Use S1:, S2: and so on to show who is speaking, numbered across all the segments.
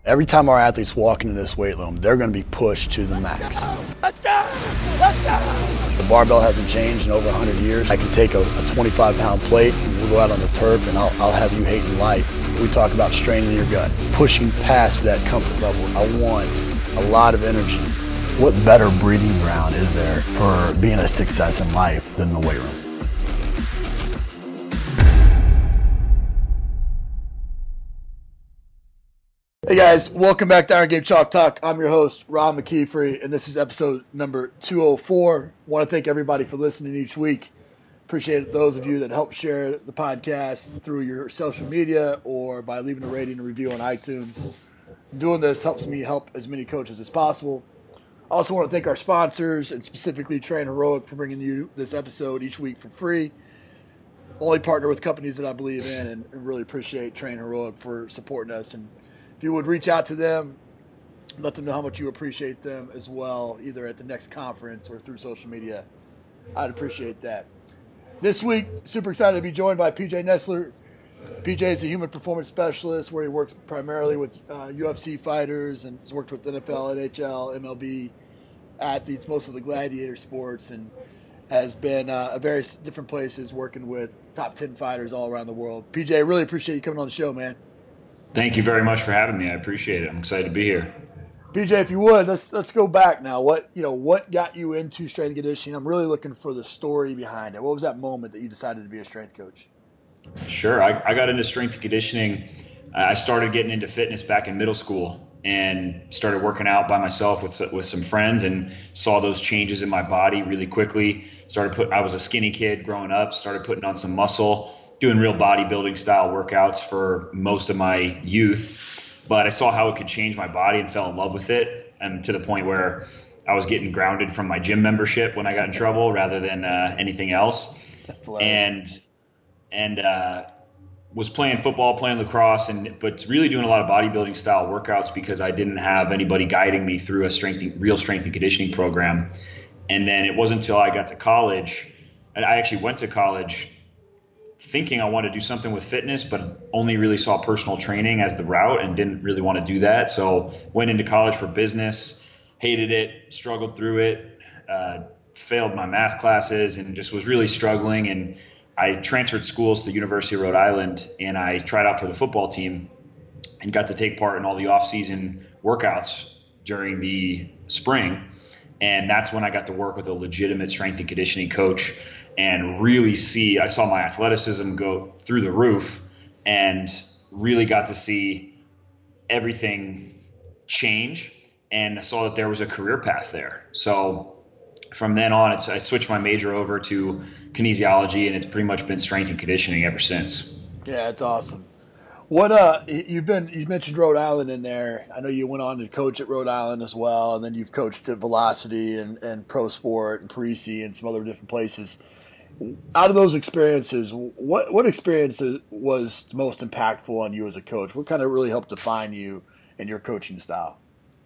S1: Every time our athletes walk into this weight room, they're going to be pushed to the max.
S2: Let's go! Let's go!
S1: The barbell hasn't changed in over 100 years. I can take a 25-pound plate and we'll go out on the turf and I'll have you hating life. We talk about straining your gut, pushing past that comfort level. I want a lot of energy. What better breeding ground is there for being a success in life than the weight room? Hey guys, welcome back to Iron Game Chalk Talk. I'm your host, Ron McKeefrey, and this is episode number 204. I want to thank everybody for listening each week. Appreciate those of you that help share the podcast through your social media or by leaving a rating and review on iTunes. Doing this helps me help as many coaches as possible. I also want to thank our sponsors and specifically Train Heroic for bringing you this episode each week for free. Only partner with companies that I believe in and really appreciate Train Heroic for supporting us. And if you would reach out to them, let them know how much you appreciate them as well, either at the next conference or through social media, I'd appreciate that. This week, super excited to be joined by PJ Nestler. PJ is a human performance specialist where he works primarily with UFC fighters and has worked with NFL, NHL, MLB athletes, most of the gladiator sports, and has been at various different places working with top 10 fighters all around the world. PJ, I really appreciate you coming on the show, man.
S3: Thank you very much for having me. I appreciate it. I'm excited to be here.
S1: PJ, if you would, let's go back now. What got you into strength and conditioning? I'm really looking for the story behind it. What was that moment that you decided to be a strength coach?
S3: Sure. I got into strength and conditioning. I started getting into fitness back in middle school and started working out by myself with some friends and saw those changes in my body really quickly. I was a skinny kid growing up, started putting on some muscle, doing real bodybuilding style workouts for most of my youth, but I saw how it could change my body and fell in love with it, and to the point where I was getting grounded from my gym membership when I got in trouble rather than anything else. And was playing football, playing lacrosse, but really doing a lot of bodybuilding style workouts because I didn't have anybody guiding me through a real strength and conditioning program. And then it wasn't until I got to college, and I actually went to college thinking I wanted to do something with fitness, but only really saw personal training as the route and didn't really want to do that. So went into college for business, hated it, struggled through it, failed my math classes and just was really struggling. And I transferred schools to the University of Rhode Island and I tried out for the football team and got to take part in all the off-season workouts during the spring. And that's when I got to work with a legitimate strength and conditioning coach and really I saw my athleticism go through the roof and really got to see everything change. And I saw that there was a career path there. So from then on, I switched my major over to kinesiology, and it's pretty much been strength and conditioning ever since.
S1: Yeah, it's awesome. What you mentioned Rhode Island in there. I know you went on to coach at Rhode Island as well, and then you've coached at Velocity and Pro Sport and Parisi and some other different places. Out of those experiences, what experience was most impactful on you as a coach? What kind of really helped define you and your coaching style?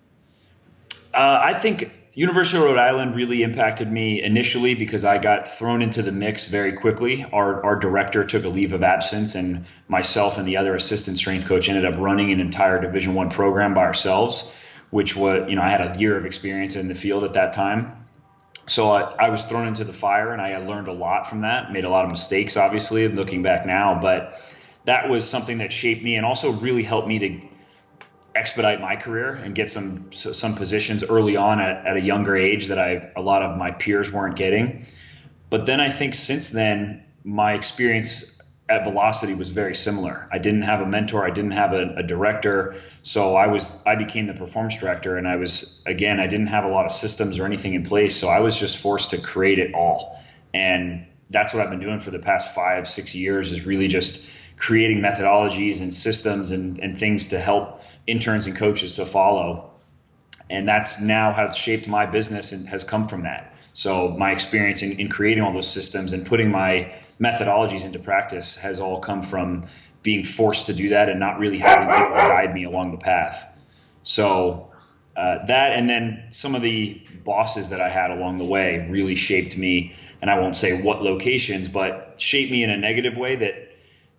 S3: I think University of Rhode Island really impacted me initially because I got thrown into the mix very quickly. Our director took a leave of absence, and myself and the other assistant strength coach ended up running an entire Division I program by ourselves, which was, I had a year of experience in the field at that time. So I was thrown into the fire, and I learned a lot from that, made a lot of mistakes, obviously, looking back now. But that was something that shaped me and also really helped me to expedite my career and get some positions early on at a younger age that a lot of my peers weren't getting. But then I think since then, my experience at Velocity was very similar. I didn't have a mentor. I didn't have a director. So I became the performance director, and I didn't have a lot of systems or anything in place. So I was just forced to create it all. And that's what I've been doing for the past 5-6 years, is really just creating methodologies and systems and things to help interns and coaches to follow. And that's now how it's shaped my business and has come from that. So my experience in creating all those systems and putting my methodologies into practice has all come from being forced to do that and not really having people guide me along the path. So that, and then some of the bosses that I had along the way really shaped me. And I won't say what locations, but shaped me in a negative way that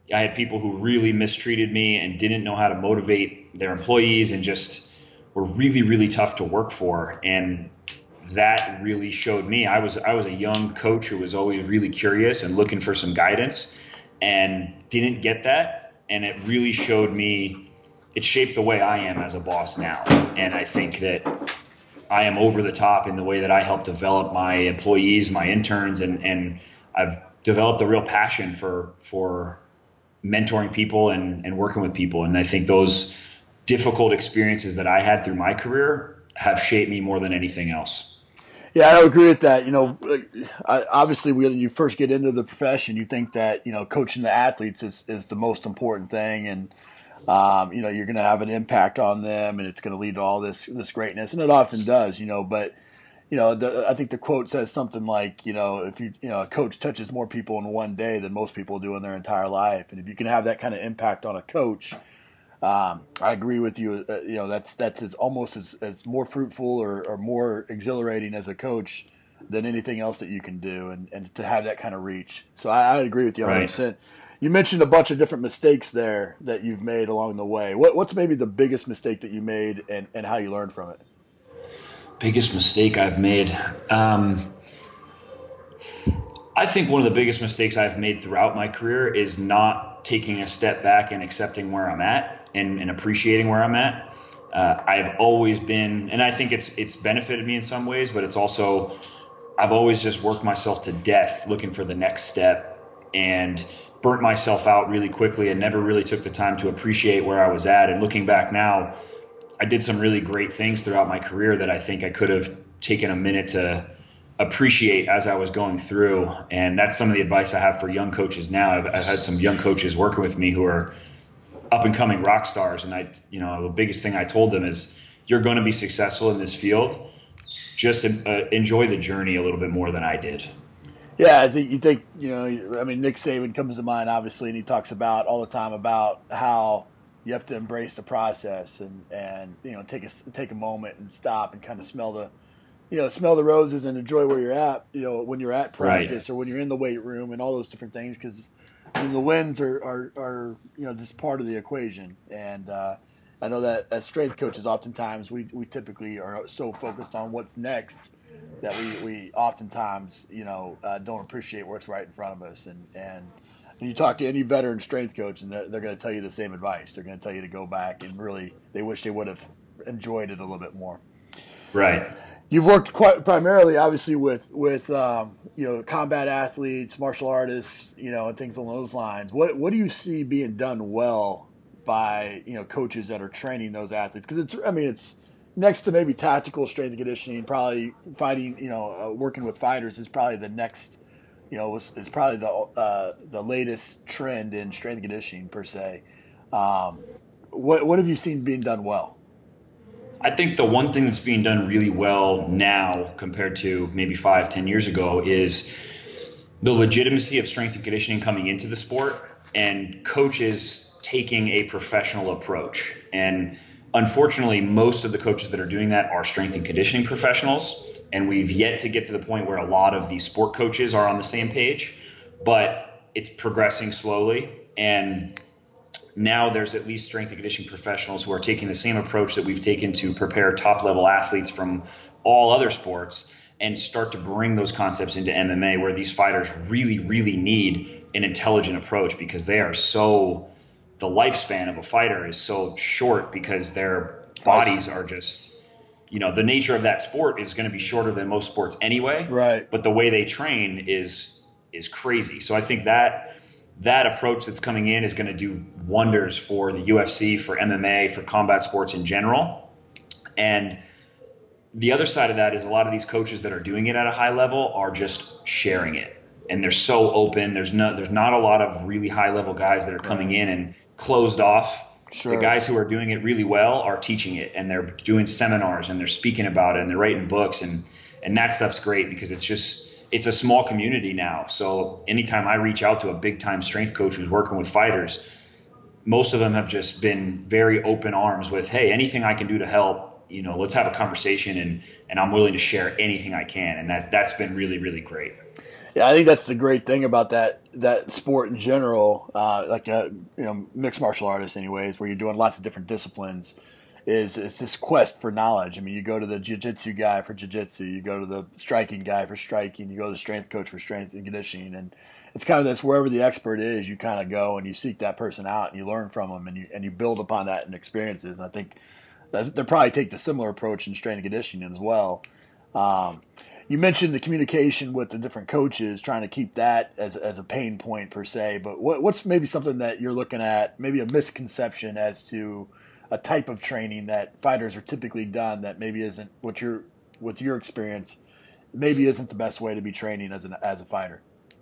S3: I had people who really mistreated me and didn't know how to motivate their employees and just were really, really tough to work for. And that really showed me. I was a young coach who was always really curious and looking for some guidance and didn't get that. And it really showed me, it shaped the way I am as a boss now. And I think that I am over the top in the way that I help develop my employees, my interns, and I've developed a real passion for mentoring people and working with people. And I think those difficult experiences that I had through my career have shaped me more than anything else.
S1: Yeah, I agree with that. Obviously, when you first get into the profession, you think that coaching the athletes is the most important thing, and you're going to have an impact on them, and it's going to lead to all this greatness, and it often does. But I think the quote says something like, if a coach touches more people in one day than most people do in their entire life, and if you can have that kind of impact on a coach. I agree with you. That's almost as more fruitful or more exhilarating as a coach than anything else that you can do, and to have that kind of reach. So I agree with you 100%. Right. You mentioned a bunch of different mistakes there that you've made along the way. What's maybe the biggest mistake that you made and how you learned from it?
S3: Biggest mistake I've made. I think one of the biggest mistakes I've made throughout my career is not taking a step back and accepting where I'm at and appreciating where I'm at. I've always been, and I think it's benefited me in some ways, but it's also, I've always just worked myself to death looking for the next step and burnt myself out really quickly and never really took the time to appreciate where I was at. And looking back now, I did some really great things throughout my career that I think I could have taken a minute to appreciate as I was going through. And that's some of the advice I have for young coaches now. I've had some young coaches working with me who are up and coming rock stars. And the biggest thing I told them is, you're going to be successful in this field. Just enjoy the journey a little bit more than I did.
S1: Yeah, I think Nick Saban comes to mind, obviously, and he talks about all the time about how you have to embrace the process and take a moment and stop and kind of smell the roses and enjoy where you're at, when you're at practice, right, or when you're in the weight room and all those different things, because the wins are just part of the equation. And I know that as strength coaches, oftentimes we typically are so focused on what's next that we oftentimes don't appreciate what's right in front of us. And you talk to any veteran strength coach, and they're going to tell you the same advice. They're going to tell you to go back and really, they wish they would have enjoyed it a little bit more.
S3: Right.
S1: You've worked quite primarily, obviously, with combat athletes, martial artists, and things along those lines. What do you see being done well by coaches that are training those athletes? Because it's next to maybe tactical strength and conditioning, probably fighting, working with fighters is probably the next, is probably the latest trend in strength and conditioning per se. What have you seen being done well?
S3: I think the one thing that's being done really well now compared to maybe 5-10 years ago is the legitimacy of strength and conditioning coming into the sport and coaches taking a professional approach. And unfortunately, most of the coaches that are doing that are strength and conditioning professionals. And we've yet to get to the point where a lot of the sport coaches are on the same page, but it's progressing slowly. And now there's at least strength and conditioning professionals who are taking the same approach that we've taken to prepare top-level athletes from all other sports and start to bring those concepts into MMA, where these fighters really, really need an intelligent approach, because they are so – the lifespan of a fighter is so short because their bodies are just – the nature of that sport is going to be shorter than most sports anyway.
S1: Right.
S3: But the way they train is crazy. So I think that approach that's coming in is going to do wonders for the UFC, for MMA, for combat sports in general. And the other side of that is a lot of these coaches that are doing it at a high level are just sharing it. And they're so open. There's not a lot of really high level guys that are coming in and closed off. Sure. The guys who are doing it really well are teaching it, and they're doing seminars, and they're speaking about it, and they're writing books, and that stuff's great because it's a small community now. So anytime I reach out to a big time strength coach who's working with fighters, most of them have just been very open arms with, hey, anything I can do to help, let's have a conversation, and I'm willing to share anything I can. And that's been really, really great.
S1: Yeah, I think that's the great thing about that that sport in general, mixed martial artists, anyways, where you're doing lots of different disciplines, is this quest for knowledge. I mean, you go to the jiu-jitsu guy for jiu-jitsu, you go to the striking guy for striking, you go to the strength coach for strength and conditioning, and it's kind of this wherever the expert is, you kind of go and you seek that person out and you learn from them and you build upon that and experiences. And I think they'll probably take the similar approach in strength and conditioning as well. You mentioned the communication with the different coaches, trying to keep that as a pain point per se. But what's maybe something that you're looking at, maybe a misconception as to a type of training that fighters are typically done that maybe isn't with your experience, maybe isn't the best way to be training as a fighter?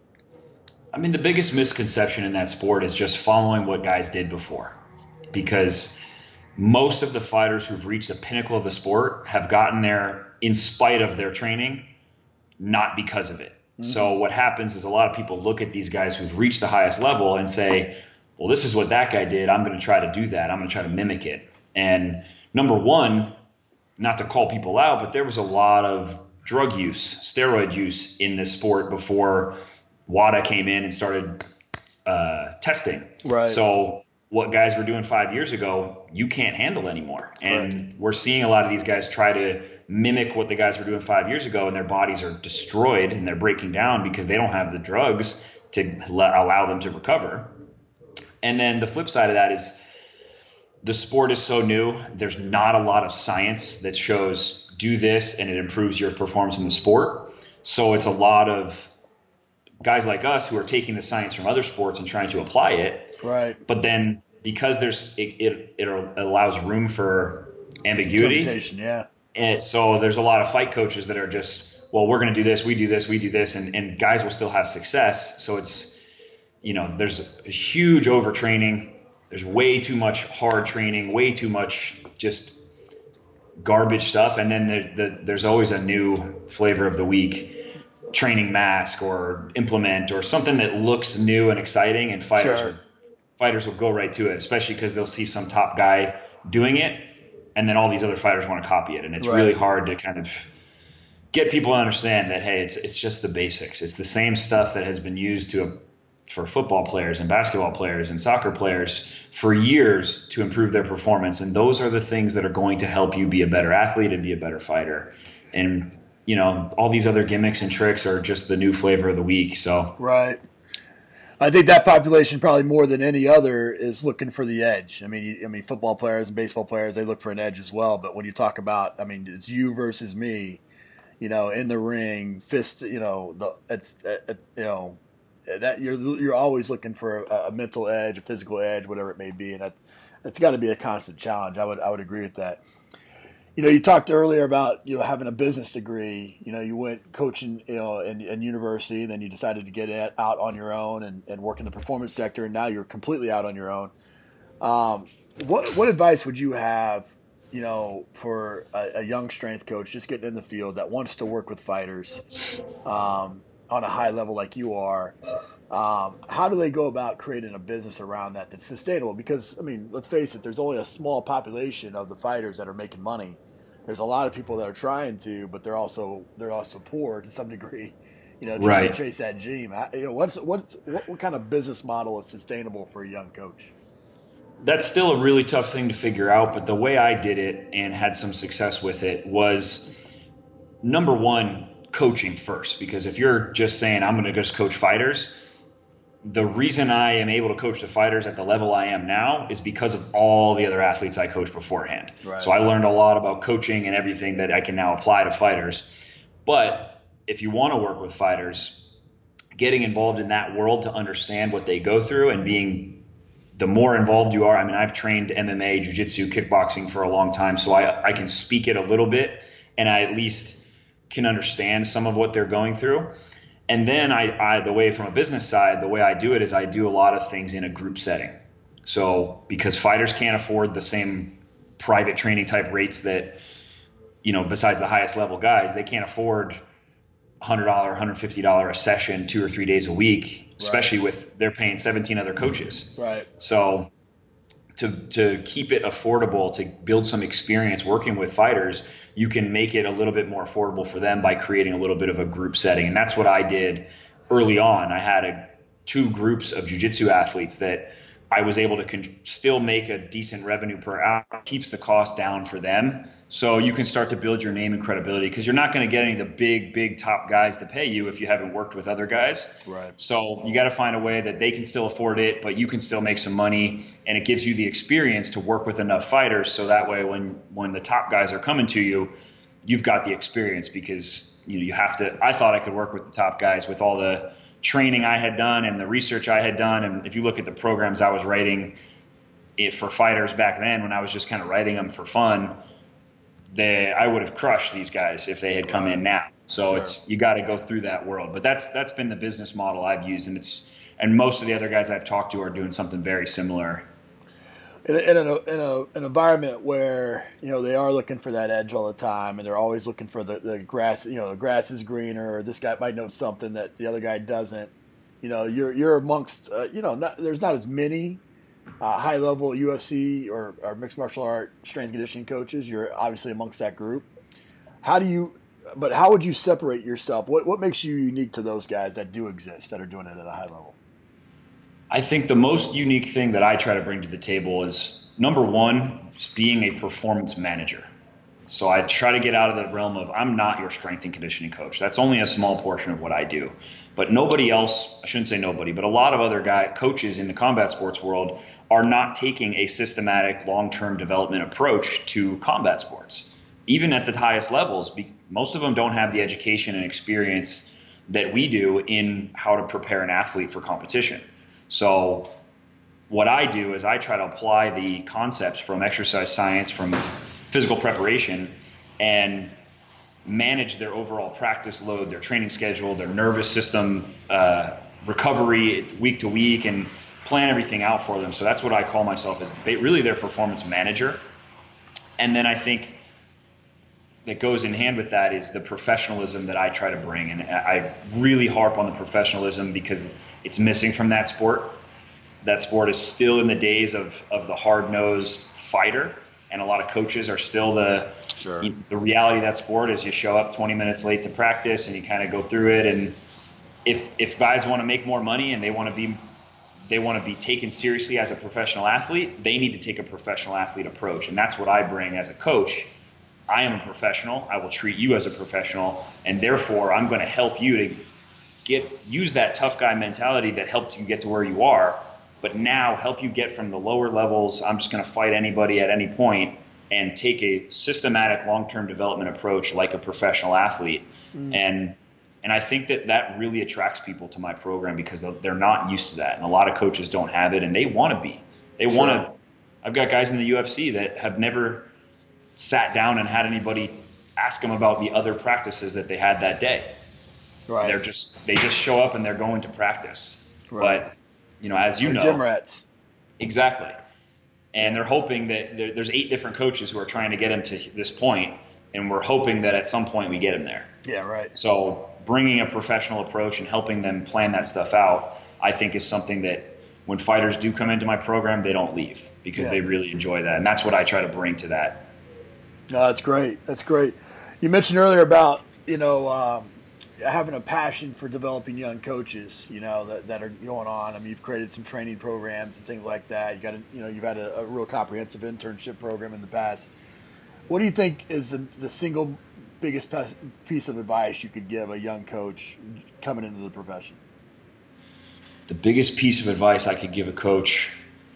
S3: I mean, the biggest misconception in that sport is just following what guys did before, because most of the fighters who've reached the pinnacle of the sport have gotten there in spite of their training, not because of it. Mm-hmm. So what happens is a lot of people look at these guys who've reached the highest level and say, well, this is what that guy did. I'm going to try to do that. I'm going to try to mimic it. And number one, not to call people out, but there was a lot of drug use, steroid use in this sport before WADA came in and started testing.
S1: Right.
S3: So what guys were doing 5 years ago, you can't handle anymore. And We're seeing a lot of these guys try to mimic what the guys were doing 5 years ago, and their bodies are destroyed and they're breaking down because they don't have the drugs to allow them to recover. And then the flip side of that is the sport is so new. There's not a lot of science that shows do this and it improves your performance in the sport. So it's a lot of guys like us who are taking the science from other sports and trying to apply it.
S1: Right.
S3: But then because it allows room for ambiguity.
S1: Yeah.
S3: And so there's a lot of fight coaches that are just, well, we're going to do this, we do this, and guys will still have success. So it's, there's a huge overtraining. There's way too much hard training, way too much just garbage stuff. And then there's always a new flavor of the week, training mask or implement or something that looks new and exciting. And fighters will go right to it, especially because they'll see some top guy doing it. And then all these other fighters want to copy it. And it's really hard to kind of get people to understand that, hey, it's just the basics. It's the same stuff that has been used for football players and basketball players and soccer players for years to improve their performance. And those are the things that are going to help you be a better athlete and be a better fighter. And, all these other gimmicks and tricks are just the new flavor of the week. So,
S1: right. I think that population probably more than any other is looking for the edge. I mean, football players and baseball players, they look for an edge as well. But when you talk about, it's you versus me, in the ring, fist, that you're always looking for a mental edge, a physical edge, whatever it may be, and that's got to be a constant challenge. I would agree with that. You talked earlier about having a business degree. You went coaching in university, and then you decided to get out on your own and work in the performance sector, and now you're completely out on your own. What advice would you have for a young strength coach just getting in the field that wants to work with fighters on a high level like you are? How do they go about creating a business around that that's sustainable? Because, let's face it, there's only a small population of the fighters that are making money. There's a lot of people that are trying to, but they're also poor to some degree, trying to chase that dream. What kind of business model is sustainable for a young coach?
S3: That's still a really tough thing to figure out, but the way I did it and had some success with it was, number one, coaching first. Because if you're just saying, I'm going to just coach fighters, the reason I am able to coach the fighters at the level I am now is because of all the other athletes I coached beforehand. Right. So I learned a lot about coaching and everything that I can now apply to fighters. But if you want to work with fighters, getting involved in that world to understand what they go through and the more involved you are, I've trained MMA, jiu-jitsu, kickboxing for a long time, so I can speak it a little bit, and I at least can understand some of what they're going through. And then the way from a business side, the way I do it is I do a lot of things in a group setting. So because fighters can't afford the same private training type rates that, besides the highest level guys, they can't afford $100, $150 a session 2 or 3 days a week, especially with they're paying 17 other coaches.
S1: Right.
S3: So to keep it affordable, to build some experience working with fighters, you can make it a little bit more affordable for them by creating a little bit of a group setting. And that's what I did early on. I had two groups of jiu-jitsu athletes that I was able to still make a decent revenue per hour, keeps the cost down for them. So you can start to build your name and credibility, because you're not going to get any of the big top guys to pay you if you haven't worked with other guys.
S1: Right.
S3: So you got to find a way that they can still afford it, but you can still make some money, and it gives you the experience to work with enough fighters. So that way, when the top guys are coming to you, you've got the experience, because you have to. I thought I could work with the top guys with all the training I had done and the research I had done. And if you look at the programs I was writing for fighters back then, when I was just kind of writing them for fun, I would have crushed these guys if they had come in now. So
S1: Sure.
S3: you got to go through that world. But that's been the business model I've used, and most of the other guys I've talked to are doing something very similar.
S1: In an environment where they are looking for that edge all the time, and they're always looking for the grass. The grass is greener, or this guy might know something that the other guy doesn't. You're amongst. There's not as many high level UFC or mixed martial art strength and conditioning coaches. You're obviously amongst that group. How would you separate yourself? What makes you unique to those guys that do exist, that are doing it at a high level?
S3: I think the most unique thing that I try to bring to the table is, number one, being a performance manager. So I try to get out of the realm of, I'm not your strength and conditioning coach. That's only a small portion of what I do. But nobody else, I shouldn't say nobody, but a lot of other coaches in the combat sports world are not taking a systematic long-term development approach to combat sports. Even at the highest levels, most of them don't have the education and experience that we do in how to prepare an athlete for competition. So what I do is I try to apply the concepts from exercise science, from physical preparation, and manage their overall practice load, their training schedule, their nervous system recovery week to week, and plan everything out for them. So that's what I call myself, as really their performance manager. And then I think that goes in hand with that is the professionalism that I try to bring. And I really harp on the professionalism, because it's missing from that sport. That sport is still in the days of the hard-nosed fighter, and a lot of coaches are still the reality of that sport is you show up 20 minutes late to practice and you kind of go through it. And if guys want to make more money and they want to be taken seriously as a professional athlete, they need to take a professional athlete approach. And that's what I bring as a coach. I am a professional. I will treat you as a professional, and therefore I'm going to help you to use that tough guy mentality that helped you get to where you are, but now help you get from the lower levels. I'm just going to fight anybody at any point, and take a systematic long-term development approach like a professional athlete. And I think that really attracts people to my program, because they're not used to that, and a lot of coaches don't have it, and they want to be. They want to. I've got guys in the UFC that have never sat down and had anybody ask them about the other practices that they had that day.
S1: Right.
S3: They just show up and they're going to practice. Right. But as you know,
S1: gym rats.
S3: Exactly. And they're hoping that there's 8 different coaches who are trying to get them to this point, and we're hoping that at some point we get them there.
S1: Yeah, right.
S3: So bringing a professional approach and helping them plan that stuff out, I think, is something that when fighters do come into my program, they don't leave, because they really enjoy that. And that's what I try to bring to that.
S1: No, that's great. That's great. You mentioned earlier about having a passion for developing young coaches, that are going on. I mean, you've created some training programs and things like that. You've had a real comprehensive internship program in the past. What do you think is the single biggest piece of advice you could give a young coach coming into the profession?
S3: The biggest piece of advice I could give a coach,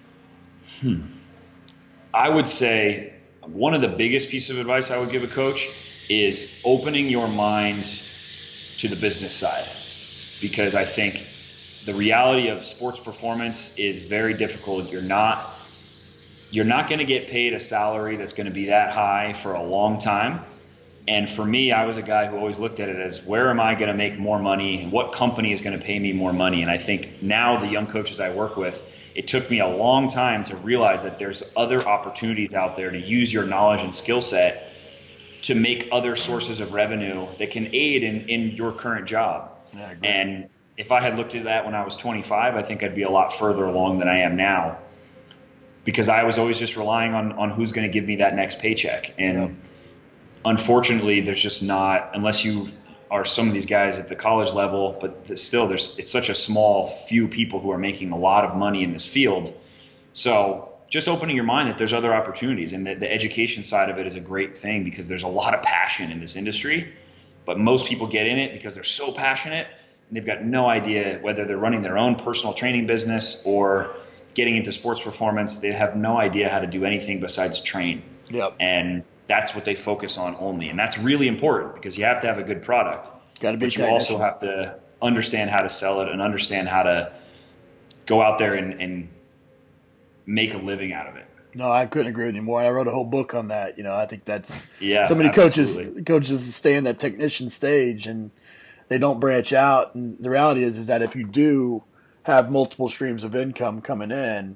S3: I would say one of the biggest pieces of advice I would give a coach is opening your mind to the business side, because I think the reality of sports performance is very difficult. You're not going to get paid a salary that's going to be that high for a long time. And for me, I was a guy who always looked at it as, where am I going to make more money, and what company is going to pay me more money? And I think now the young coaches I work with, it took me a long time to realize that there's other opportunities out there to use your knowledge and skill set to make other sources of revenue that can aid in your current job.
S1: Yeah, great.
S3: And if I had looked at that when I was 25, I think I'd be a lot further along than I am now, because I was always just relying on who's going to give me that next paycheck. And unfortunately, there's just not, unless you are some of these guys at the college level, but still it's such a small few people who are making a lot of money in this field. So just opening your mind that there's other opportunities, and that the education side of it is a great thing because there's a lot of passion in this industry, but most people get in it because they're so passionate and they've got no idea whether they're running their own personal training business or getting into sports performance. They have no idea how to do anything besides train.
S1: Yep.
S3: And that's what they focus on only. And that's really important because you have to have a good product.
S1: Got to be.
S3: But you also have to understand how to sell it and understand how to go out there and make a living out of it.
S1: No, I couldn't agree with you more. I wrote a whole book on that. I think that's so many
S3: absolutely.
S1: coaches stay in that technician stage and they don't branch out. And the reality is that if you do have multiple streams of income coming in,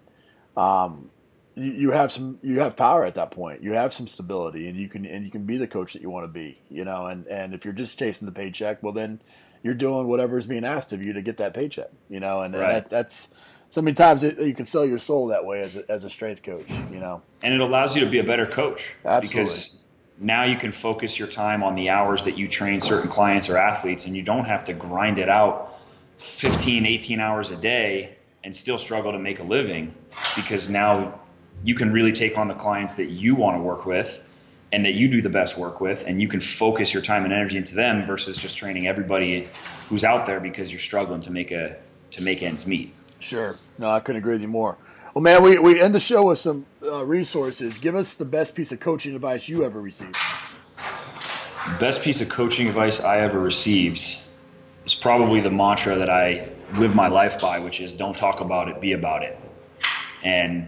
S1: you have power at that point. You have some stability, and you can be the coach that you want to be. And if you're just chasing the paycheck, well, then you're doing whatever is being asked of you to get that paycheck. And
S3: Right.
S1: that's so many times you can sell your soul that way as a strength coach.
S3: And it allows you to be a better coach.
S1: Absolutely.
S3: Because now you can focus your time on the hours that you train certain clients or athletes, and you don't have to grind it out 15, 18 hours a day and still struggle to make a living, because now you can really take on the clients that you want to work with and that you do the best work with, and you can focus your time and energy into them versus just training everybody who's out there because you're struggling to make ends meet.
S1: Sure. No, I couldn't agree with you more. Well, man, we end the show with some resources. Give us the best piece of coaching advice you ever received.
S3: Best piece of coaching advice I ever received is probably the mantra that I live my life by, which is don't talk about it, be about it. And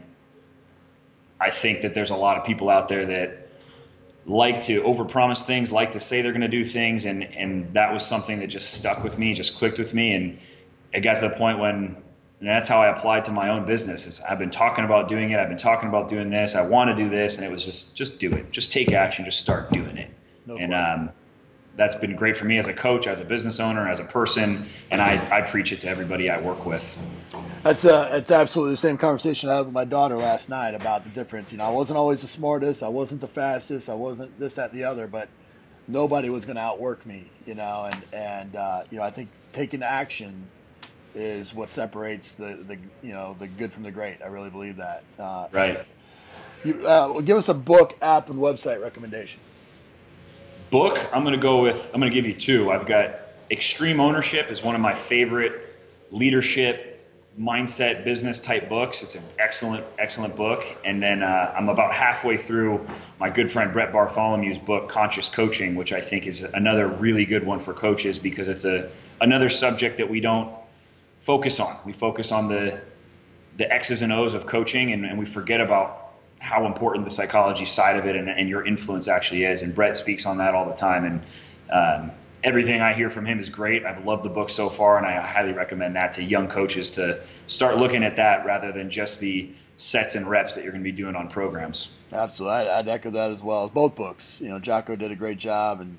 S3: I think that there's a lot of people out there that like to overpromise things, like to say they're going to do things. And that was something that just stuck with me, just clicked with me. And it got to the point when, and that's how I applied to my own business. I've been talking about doing it. I've been talking about doing this. I want to do this. And it was just do it. Just take action. Just start doing it.
S1: No
S3: and
S1: question.
S3: That's been great for me as a coach, as a business owner, as a person. And I preach it to everybody I work with.
S1: That's absolutely the same conversation I had with my daughter last night about the difference. I wasn't always the smartest. I wasn't the fastest. I wasn't this, that, and the other. But nobody was going to outwork me. And I think taking action is what separates the good from the great. I really believe that.
S3: Right.
S1: Give us a book, app, and website recommendation.
S3: Book, I'm going to give you two. I've got Extreme Ownership is one of my favorite leadership, mindset, business type books. It's an excellent book. And then I'm about halfway through my good friend Brett Bartholomew's book, Conscious Coaching, which I think is another really good one for coaches because it's another subject that we don't focus on. We focus on the X's and O's of coaching, and we forget about how important the psychology side of it and your influence actually is. And Brett speaks on that all the time. And everything I hear from him is great. I've loved the book so far, and I highly recommend that to young coaches to start looking at that rather than just the sets and reps that you're going to be doing on programs.
S1: Absolutely, I'd echo that as well. Both books, Jocko did a great job, and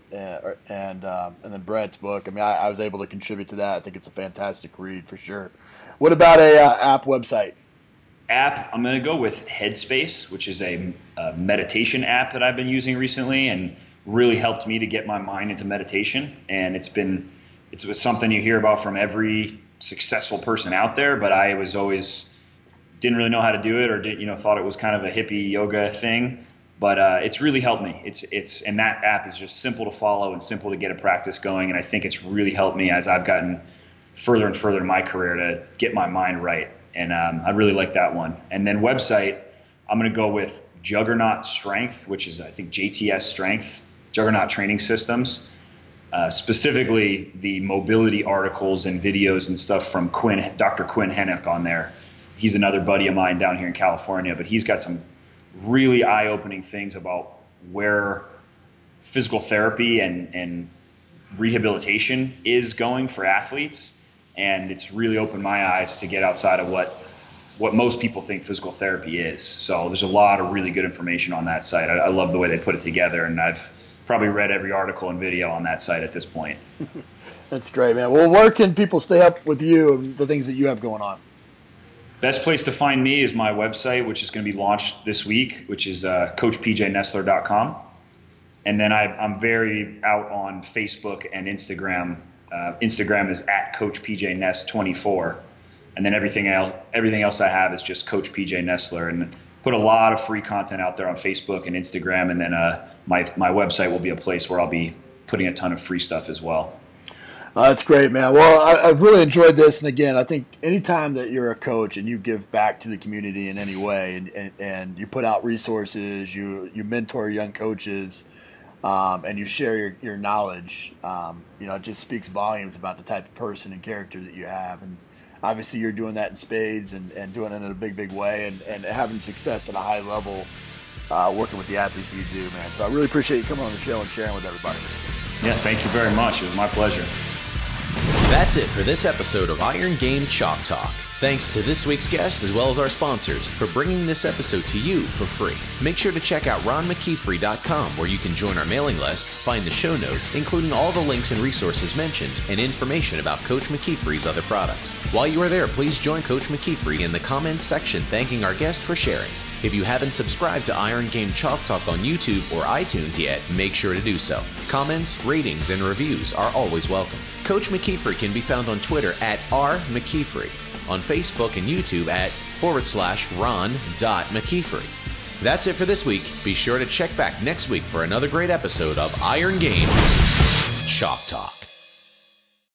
S1: then Brett's book. I mean, I was able to contribute to that. I think it's a fantastic read for sure. What about a app website?
S3: App, I'm going to go with Headspace, which is a meditation app that I've been using recently and really helped me to get my mind into meditation. And it's something you hear about from every successful person out there, but I was always didn't really know how to do it, or thought it was kind of a hippie yoga thing. But it's really helped me. And that app is just simple to follow and simple to get a practice going. And I think it's really helped me as I've gotten further and further in my career to get my mind right. And I really like that one. And then website, I'm going to go with Juggernaut Strength, which is, I think, JTS Strength, Juggernaut Training Systems, specifically the mobility articles and videos and stuff from Dr. Quinn Hennick on there. He's another buddy of mine down here in California, but he's got some really eye-opening things about where physical therapy and rehabilitation is going for athletes. And it's really opened my eyes to get outside of what most people think physical therapy is. So there's a lot of really good information on that site. I love the way they put it together, and I've probably read every article and video on that site at this point.
S1: That's great, man. Well, where can people stay up with you and the things that you have going on?
S3: Best place to find me is my website, which is going to be launched this week, which is coachpjnestler.com. And then I'm very out on Facebook and Instagram. Instagram is at Coach PJ Ness 24. And then everything else I have is just Coach PJ Nessler, and put a lot of free content out there on Facebook and Instagram. And then my website will be a place where I'll be putting a ton of free stuff as well.
S1: That's great, man. Well, I've really enjoyed this. And again, I think anytime that you're a coach and you give back to the community in any way, and you put out resources, you mentor young coaches, and you share your knowledge, it just speaks volumes about the type of person and character that you have. And obviously you're doing that in spades and doing it in a big way, and having success at a high level, working with the athletes you do, man. So I really appreciate you coming on the show and sharing with everybody.
S3: Yeah, thank you very much. It was my pleasure.
S4: That's it for this episode of Iron Game Chalk Talk. Thanks to this week's guest as well as our sponsors for bringing this episode to you for free. Make sure to check out ronmckeefery.com, where you can join our mailing list, find the show notes, including all the links and resources mentioned, and information about Coach McKeefery's other products. While you are there, please join Coach McKeefery in the comments section thanking our guest for sharing. If you haven't subscribed to Iron Game Chalk Talk on YouTube or iTunes yet, make sure to do so. Comments, ratings, and reviews are always welcome. Coach McKeefery can be found on Twitter at @RMcKeefery, on Facebook and YouTube at /Ron.McKeefery. That's it for this week. Be sure to check back next week for another great episode of Iron Game Chalk Talk.